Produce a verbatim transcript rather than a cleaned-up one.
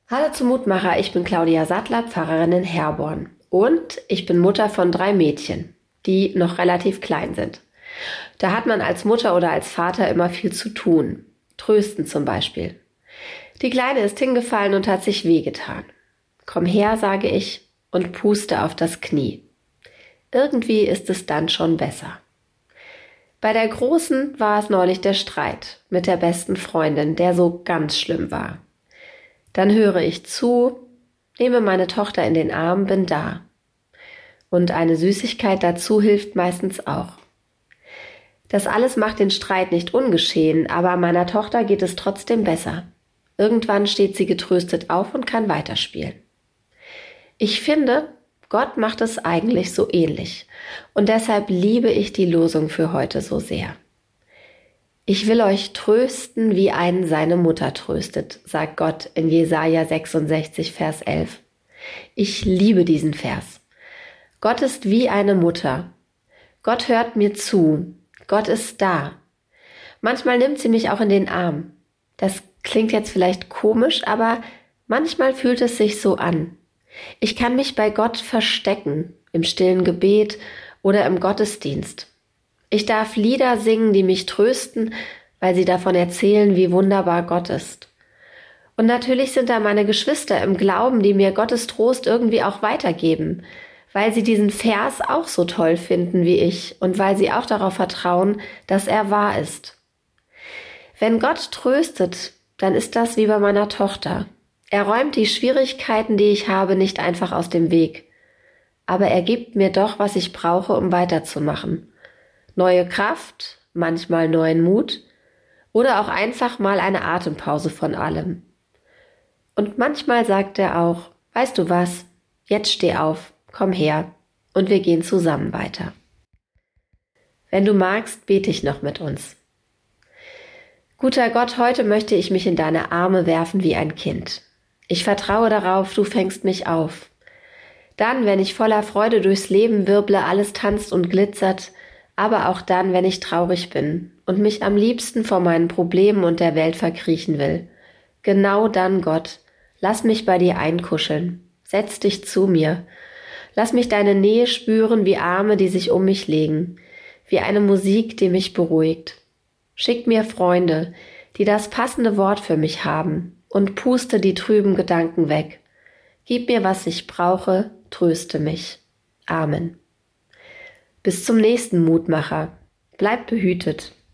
Hallo zum Mutmacher, ich bin Claudia Sattler, Pfarrerin in Herborn. Und ich bin Mutter von drei Mädchen, die noch relativ klein sind. Da hat man als Mutter oder als Vater immer viel zu tun. Trösten zum Beispiel. Die Kleine ist hingefallen und hat sich wehgetan. Komm her, sage ich, und puste auf das Knie. Irgendwie ist es dann schon besser. Bei der Großen war es neulich der Streit mit der besten Freundin, der so ganz schlimm war. Dann höre ich zu, nehme meine Tochter in den Arm, bin da. Und eine Süßigkeit dazu hilft meistens auch. Das alles macht den Streit nicht ungeschehen, aber meiner Tochter geht es trotzdem besser. Irgendwann steht sie getröstet auf und kann weiterspielen. Ich finde, Gott macht es eigentlich so ähnlich. Und deshalb liebe ich die Losung für heute so sehr. Ich will euch trösten, wie einen seine Mutter tröstet, sagt Gott in Jesaja sechsundsechzig, Vers elf. Ich liebe diesen Vers. Gott ist wie eine Mutter. Gott hört mir zu. Gott ist da. Manchmal nimmt sie mich auch in den Arm. Das klingt jetzt vielleicht komisch, aber manchmal fühlt es sich so an. Ich kann mich bei Gott verstecken, im stillen Gebet oder im Gottesdienst. Ich darf Lieder singen, die mich trösten, weil sie davon erzählen, wie wunderbar Gott ist. Und natürlich sind da meine Geschwister im Glauben, die mir Gottes Trost irgendwie auch weitergeben, weil sie diesen Vers auch so toll finden wie ich und weil sie auch darauf vertrauen, dass er wahr ist. Wenn Gott tröstet, dann ist das wie bei meiner Tochter. Er räumt die Schwierigkeiten, die ich habe, nicht einfach aus dem Weg. Aber er gibt mir doch, was ich brauche, um weiterzumachen. Neue Kraft, manchmal neuen Mut oder auch einfach mal eine Atempause von allem. Und manchmal sagt er auch, weißt du was, jetzt steh auf, komm her und wir gehen zusammen weiter. Wenn du magst, bete ich noch mit uns. Guter Gott, heute möchte ich mich in deine Arme werfen wie ein Kind. Ich vertraue darauf, du fängst mich auf. Dann, wenn ich voller Freude durchs Leben wirble, alles tanzt und glitzert, aber auch dann, wenn ich traurig bin und mich am liebsten vor meinen Problemen und der Welt verkriechen will. Genau dann, Gott, lass mich bei dir einkuscheln, setz dich zu mir, lass mich deine Nähe spüren wie Arme, die sich um mich legen, wie eine Musik, die mich beruhigt. Schick mir Freunde, die das passende Wort für mich haben und puste die trüben Gedanken weg. Gib mir, was ich brauche, tröste mich. Amen. Bis zum nächsten Mutmacher. Bleib behütet.